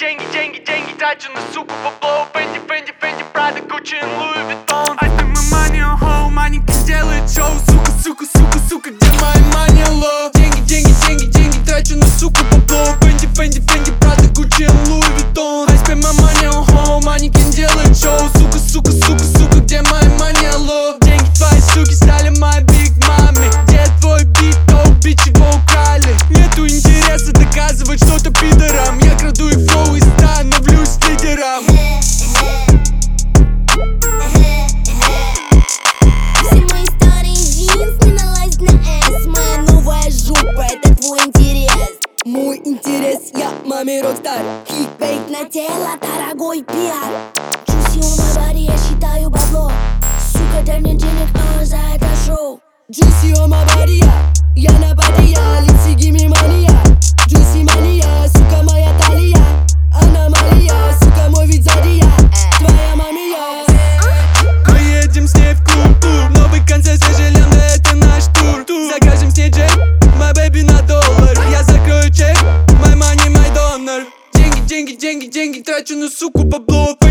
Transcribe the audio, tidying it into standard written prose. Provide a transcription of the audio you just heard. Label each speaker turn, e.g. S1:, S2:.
S1: деньги трачу на суку бабло. Фенди, Прада, Гуччи, Луи Виттон. I spend my money on hoe, маленький делает шоу. Сука, где моя money low? Деньги трачу на суку бабло. Фенди, Прада, Гуччи, Луи Виттон. I spend my money on hoe, маленький делает шоу. Сука, где моя money low? Деньги твои суки стали моей big mami. Где твой бит, то бич его украли. Нету интереса доказывать что-то пидорам. Я краду их флоу и становлюсь лидером.
S2: Все мои старые джинсы не налазят на S. Моя новая жопа, это твой интерес. Мой интерес, я маме рокстар. Кликбейт на тело, дорогой пиар. Juicy on my body, я считаю бабло. Сука, дай мне денег, за это шоу. Juicy on my body, я на паре, лици give me money, Juicy мания, сука, моя талия. Аномалия, сука, мой вид сзади, твоя мамия.
S1: Мы едем с ней в клуб тур. Новый концерт, свежий лента, это наш тур. Закажем с ней джек, my baby на доллар. Я закрою чек, my money, my donor. Деньги трачу на суку бабло.